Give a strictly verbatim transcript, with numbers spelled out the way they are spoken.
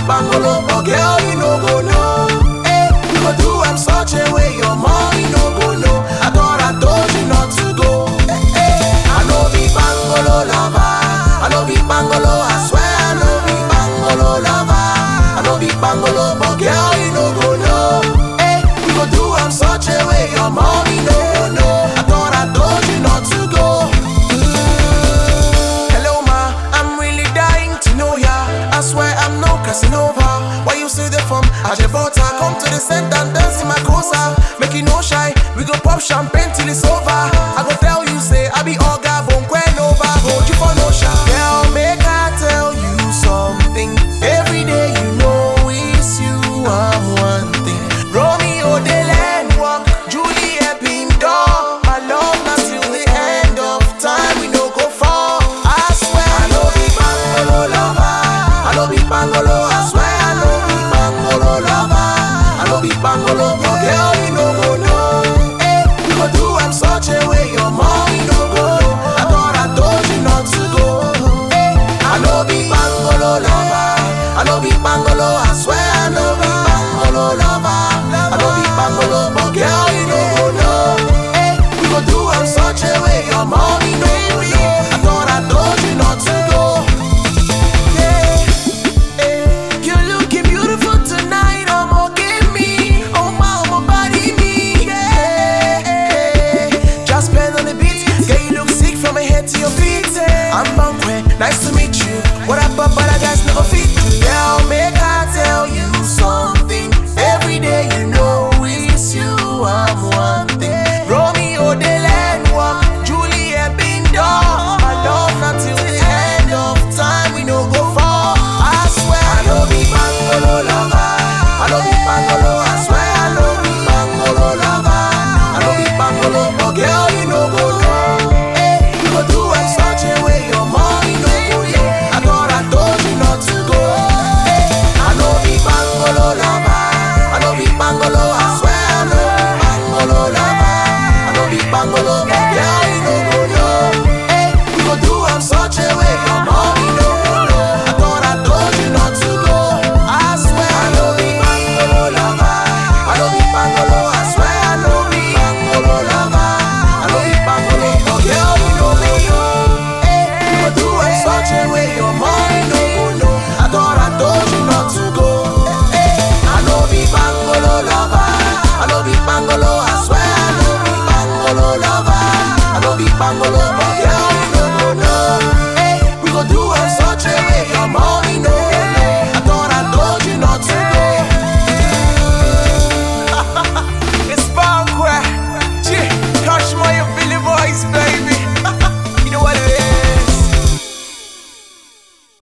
bangolo, but girl, you no go know. Hey, we go do am such a way your mommy no go know. I thought I told you not to go. Hey, hey. I know be bangolo lover. I know be bangolo, I swear I know be bangolo lover. I know be bangolo, but girl, you no go know. Hey, we go do am such a way your mommy no go know. I thought I told you not to go. Hello ma, I'm really dying to know ya. I swear I'm no Casanova. Why you say the from Ajebota? Come to the center and dance in my cosa. Make you no shy, we go pop champagne till it's over. I go tell you say I be Oga Bonquenova. Hold you for no shy. Girl, make I tell you something. Every day you know it's you I'm one thing. Romeo de land walk, Juliet beam door. My love not till the end of time. We no go far. I swear I know be bangolo lover. I know be bangolo. I swear I know be bangolo lover. I know be bangolo, but girl you no go know. Hey, we go do am such a way your mommy no go know. I thought I told you not to go. Hey, I know be bangolo lover. I know be bangolo. I swear I know be bangolo lover. I know be bangolo, but girl you no go know. Hey, we go do am such a way your